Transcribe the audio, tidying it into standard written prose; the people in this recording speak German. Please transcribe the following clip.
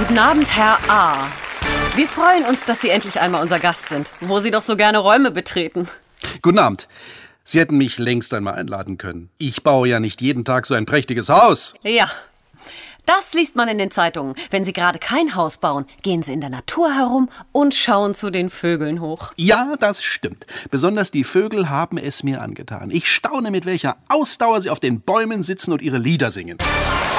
Guten Abend, Herr A. Wir freuen uns, dass Sie endlich einmal unser Gast sind, wo Sie doch so gerne Räume betreten. Guten Abend. Sie hätten mich längst einmal einladen können. Ich baue ja nicht jeden Tag so ein prächtiges Haus. Ja, das liest man in den Zeitungen. Wenn Sie gerade kein Haus bauen, gehen Sie in der Natur herum und schauen zu den Vögeln hoch. Ja, das stimmt. Besonders die Vögel haben es mir angetan. Ich staune, mit welcher Ausdauer sie auf den Bäumen sitzen und ihre Lieder singen.